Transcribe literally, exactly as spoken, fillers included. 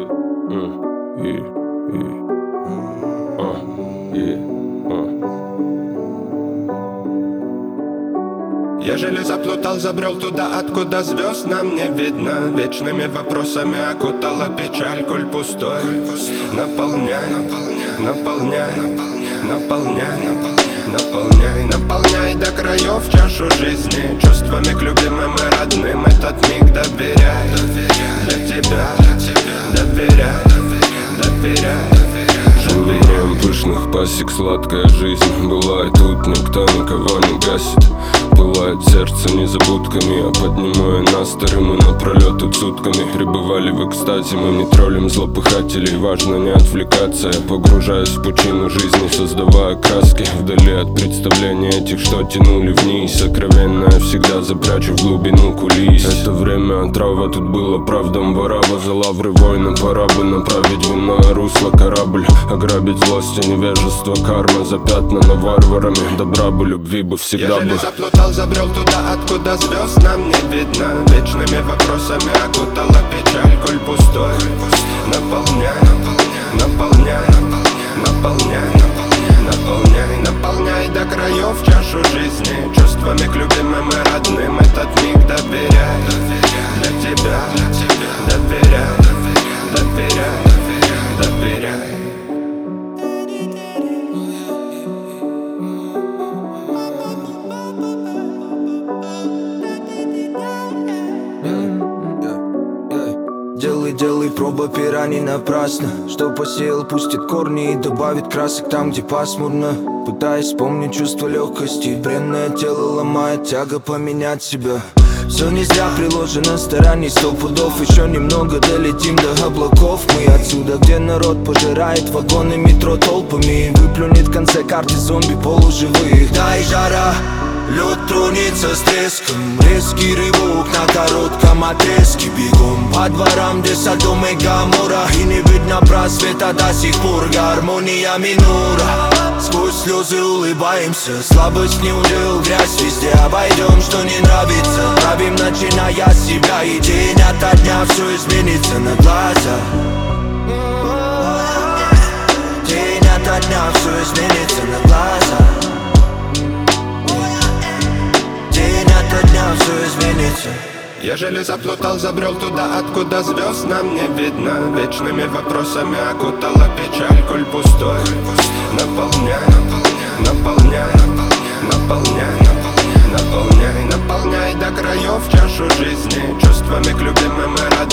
Mm, yeah, yeah. Uh, yeah, uh. Ежели заплутал, забрел туда, откуда звезд нам не видно. Вечными вопросами окутала печаль, коль пустой. Наполняй, наполняй, наполняй, наполняй, наполняй до краев чашу жизни чувствами к любимым и родным. Этот миг доверяй, для тебя, доверяй, доверяй. Живем пышных пасек сладкая жизнь. Бывает тут, никто никого не гасит. Пылает сердце незабудками. Я поднимаю насторы, мы напролет тут сутками пребывали в экстазе. Мы не троллим злопыхателей, важно не отвлекаться. Я погружаюсь в пучину жизни, создавая краски вдали от представлений этих, что тянули вниз. Сокровенное всегда запрячу в глубину кулис. Это время отрава, тут было правдом ворава. За лавры войны пора бы направить в иное русло корабль. Ограбить злость и невежество, карма запятнана варварами. Добра бы, любви бы всегда Ежели бы. заплутал, забрел туда, откуда звезд нам не видно. Вечными вопросами окутала печаль, коль пустой. Наполняй, наполняй, наполняй, наполняй, наполняй до краев чашу жизни чувствами к любимым и родным. Этот миг доверяй, для тебя, доверяй, доверяй, доверяй. Делай, делай, проба пера не напрасно. Что посеял, пустит корни и добавит красок там, где пасмурно. Пытаясь вспомнить чувство легкости, бренное тело ломает тяга поменять себя. Все не зря приложено стараний сто пудов. Еще немного долетим до облаков. Мы отсюда, где народ пожирает вагоны метро толпами и выплюнет в конце карты зомби полуживых. Дай жара, лед тронется с треском. Резкий рывок на коротком отрезке. Бегом по дворам, где Содом и Гоморра. И не видно просвета до сих пор. Гармония минора. Сквозь слезы улыбаемся. Слабость не удел, грязь везде. Обойдем, что не нравится. Правим, начиная с себя. И день ото дня все изменится на глаза. День ото дня все изменится на глаза. Все изменится. Ежели заплутал, забрел туда, откуда звезд нам не видно. Вечными вопросами окутала печаль, коль пустой. Наполняй, наполняй, наполняй, наполняй, наполняй до краев чашу жизни чувствами к любимым и родным.